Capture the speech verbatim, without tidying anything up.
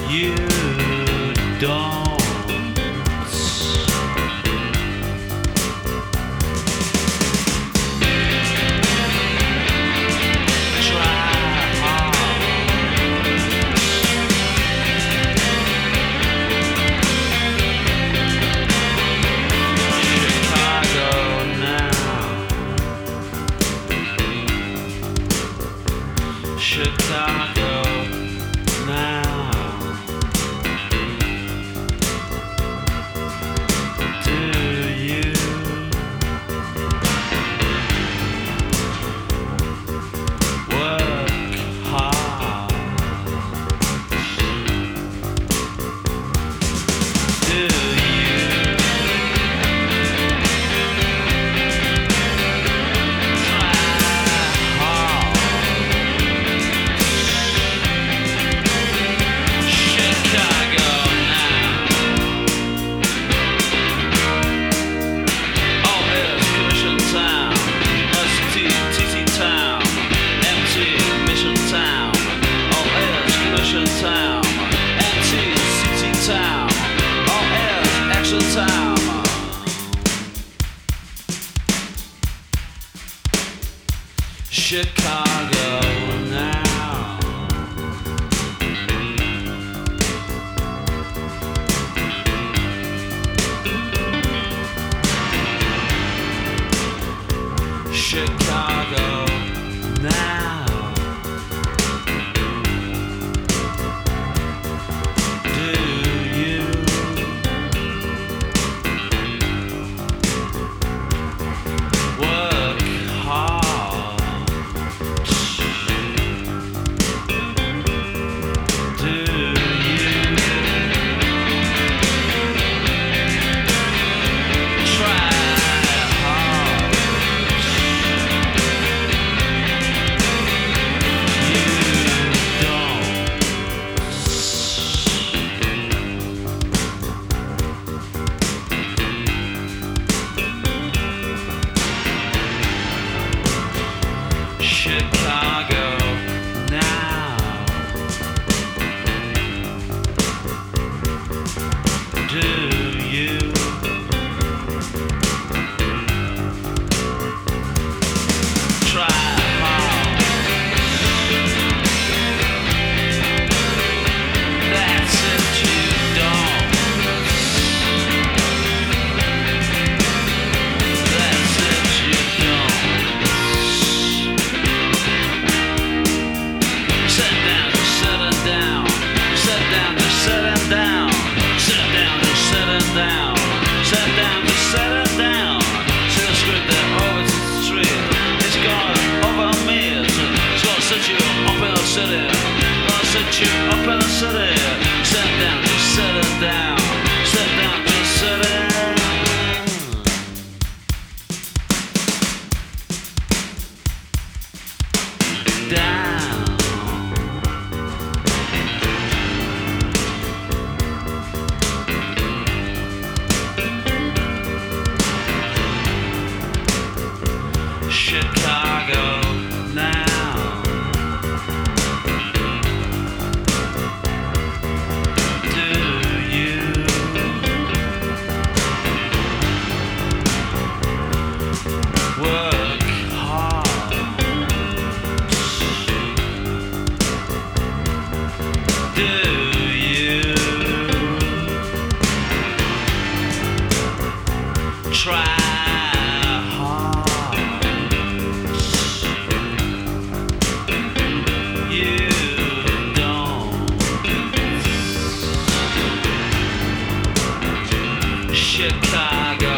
You don't. Chicago now. Do you work hard? Do you Town, empty city town, all else action town. Chicago now. Chicago now. Chicago now. Do you try hard? That's if you don't. That's if you don't. Sit down, just sit down. Sit down, just sit down. Sit down, just sit down. Sit down, just sit down. See the script there over to the street. It's gone over me. It's gonna set you up in the city. Gonna set you up in the city. Sit down, just sit down. Sit down, just sit down. Down. Chicago now. Do you work hard? Do you try? Chicago.